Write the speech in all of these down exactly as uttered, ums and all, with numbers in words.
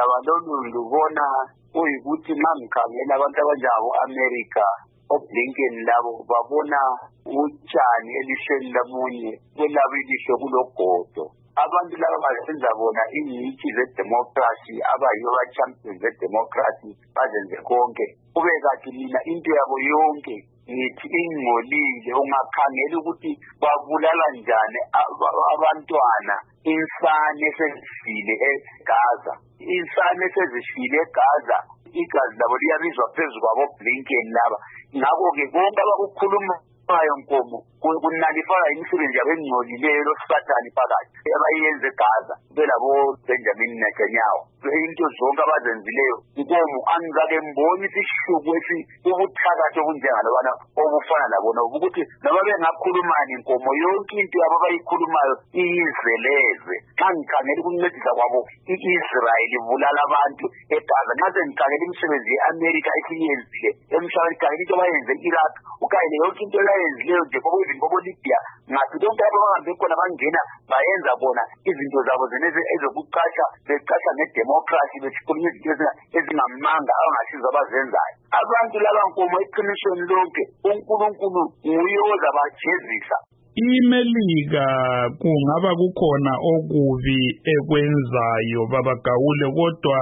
udaba lolu ngibona uyikuthi mangikhangela abantu abanjabo America oBlinken labo babona utshani elihlweni lamunye kwelabo ilihlo kulogodo. Abantu laba bazenza bona ingcitshi zedemocracy abayibo abachampions zedemocracy bazenze konke. Kube kathi mina into yabo yonke ngithi ingcolile, ungakhangela ukuthi babulala njani abantwana, insane sezifile eGaza. Insane sezifile eGaza, igazi labo liyabizwa phezu kwabo Blinken laba. Ngakho-ke konke abakukhuluma bayo nkomo kunalifaka imisebenzi yabo engcolileyo losathani phakathi abayenze eGaza belabo Benjamin Netanyahu. Into zonke abazenzileyo nkomo angizake mboni isihluku esibuthakathi obunjengalobana obufana labona ukuthi noma bengakhulumani nkomo yonke into yabo abayikhulumayo iyizeleze. Xa ngikhangela ukuncedisa kwabo i-Israel ibulala abantu eGaza, nxa sengikhangela imisebenzi ye-America esiyenzile emhlabeni, khangela into abayenze e-Iraq, ukhangele yonke into abayenzileyo nje bobo Libya, ngathi konke abo bahambe khona bangena bayenza bona izinto zabo zeneze ezokuqasha beqasha ngedemocracy besikhuluma izinto ezingamanga abangasiza abazenzayo. Abantu laba nkomo eqinisweni lonke uNkulunkulu nguye ozabajezisa. iMelika kungaba kukhona okubi ekwenzayo babagawule, kodwa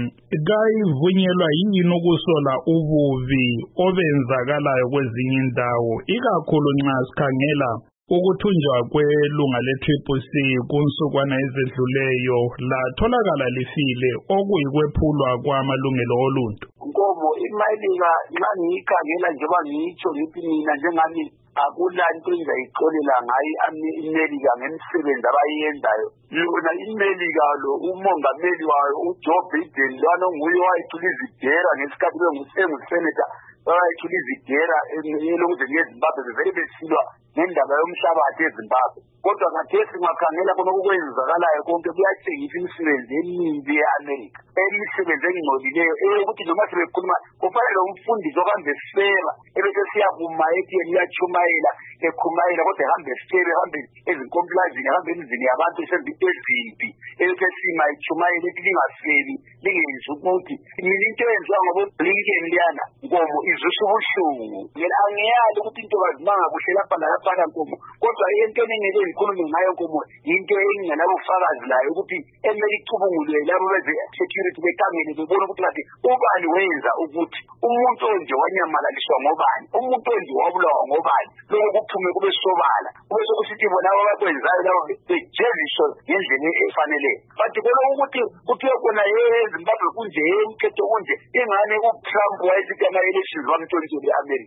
kayivunyelwa yini ukusola ububi obenzakalayo kwezinye indawo, ikakhulu nxa sikhangela ukuthunjwa kwelunga le-Triple C kunsukwana ezedluleyo latholakala lifile okuyikwephulwa kwamalungelo oluntu. Nkomo iMelika nxa ngiyikhangela njengoba ngitsho ngithi mina njengami akulanto engizayixolela ngayo iMelika ngemisebenzi abayenzayo. Yona iMelika lo umongameli wayo uJoe Biden lwana nguye owayethula izidera ngesikhathi bengusenator, wayethula izidera elokuze ngeZimbabwe bevele besilwa ngendaba yomhlabathi eZimbabwe. Kodwa ngathesi ngakhangela khona okwenzakalayo konke kuyatshengisa imisebenzi emibi ye-America, imisebenzi engcolileyo eyokuthi noma sebekhuluma kufanele umfundisi ohambe sifera ebese siyakuma etiyeni uyachumayela ekhumayela kodwa ehambe sifera ehambe ezinkomplazini ehambe emizini yabantu ezimbi ebese sima echumayela ethi lingafeli lingenzi ukuthi mina into eyenziwa ngoBlinken liyana nkomo izwisa ubuhlungu. Mina angiyali ukuthi into bazimanga kuhle lapha nalaphana nkomo, kodwa into engeke ngikhulume ngayo nkomo into engingenabufakazi layo ukuthi emele icubungulwe labo beze-security bekhangele bebona ukuthi kathi ubani wenza ukuthi umuntu onje wanyamalaliswa ngobani, umuntu onje wabulawa ngobani, lokho kuphume kube sobala kube sokusithi bona abakwenzayo labo bejeziswe ngendlela efanele. Bathi khona ukuthi kuthiwe khona eZimbabwe kunje umkhetho kunje ingane uTrump wayesithi ama-elections bamthonisele e-America.